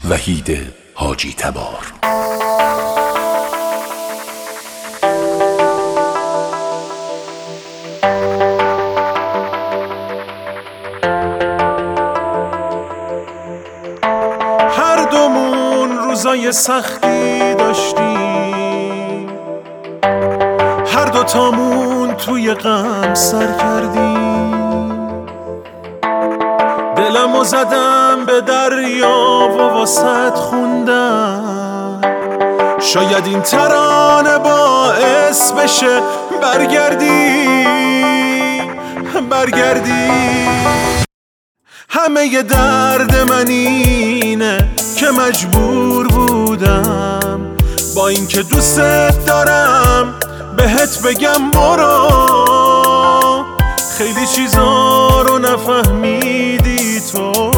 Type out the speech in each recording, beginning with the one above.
وحید حاجی تبار. هر دومون روزای سختی داشتیم، هر دوتامون توی غم سر کردیم. دلمو زدم به دریا و واسط خوندم، شاید این ترانه باعث بشه برگردی. همه ی درد من اینه که مجبور بودم با اینکه دوست دارم بهت بگم برو. خیلی چیزا رو نفهمیدی تو،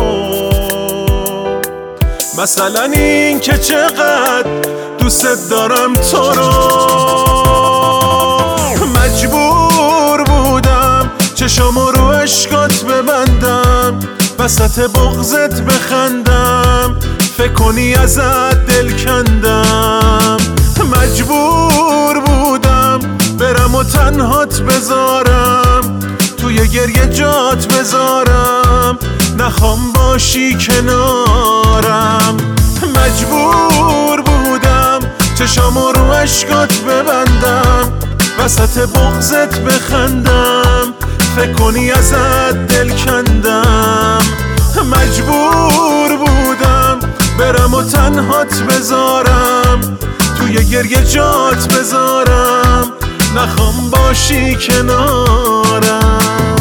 مثلا این که چقدر دوست دارم تو رو. مجبور بودم چشامو رو عشقات ببندم، وسط بغضت بخندم، فکر کنی ازت دل کندم. مجبور بودم برم و تنهات بذارم، توی گریه جات بذارم، نخوام باشی کنارم. مجبور بودم چشامو رو عشقات ببندم، وسط بغضت بخندم، فکر کنی ازت دل کندم. مجبور بودم برم و تنهات بذارم، توی گریه جات بذارم، نخوام باشی کنارم.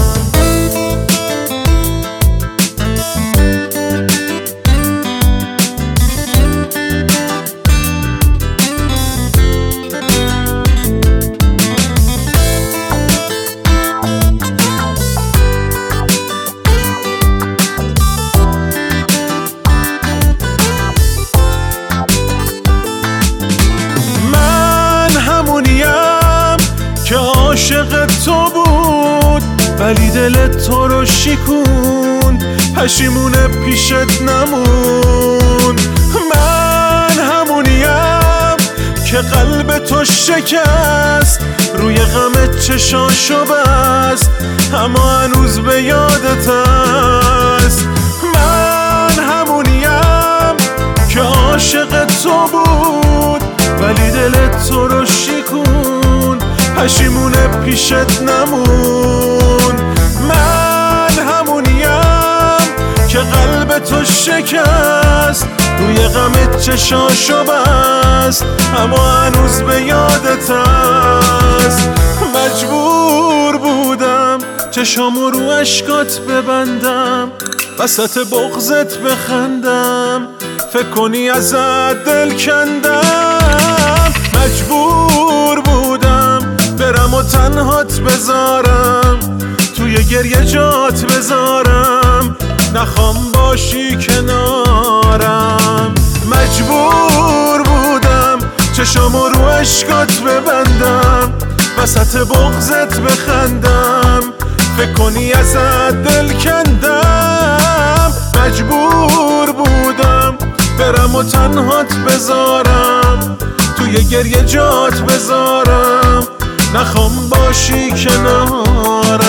که عاشق تو بود ولی دلت تو رو شکوند، پشیمون پیشت نموند. من همونیم که قلب تو شکست، روی غمت چشاشو بست، اما هنوز به یادت هست. من همونیم که عاشق تو بود ولی دلت تو رو شکوند، پشیمون پیشت نمون. من همونیم که قلب تو شکست، روی غمت چشاشو بست، اما هنوز به یادت هست. مجبور بودم چشامو رو عشقات ببندم، وسط بغضت بخندم، فکر کنی ازت دل کندم. مجبور بودم برم و تنهات بذارم، توی گریه جات بذارم، نخوام باشی کنارم. مجبور بودم چشامو رو عشقات ببندم، وسط بغضت بخندم، فکر کنی ازت دل کندم. مجبور بودم برم و تنهات بذارم، توی گریه جات بذارم، نخوام باشی کنارم.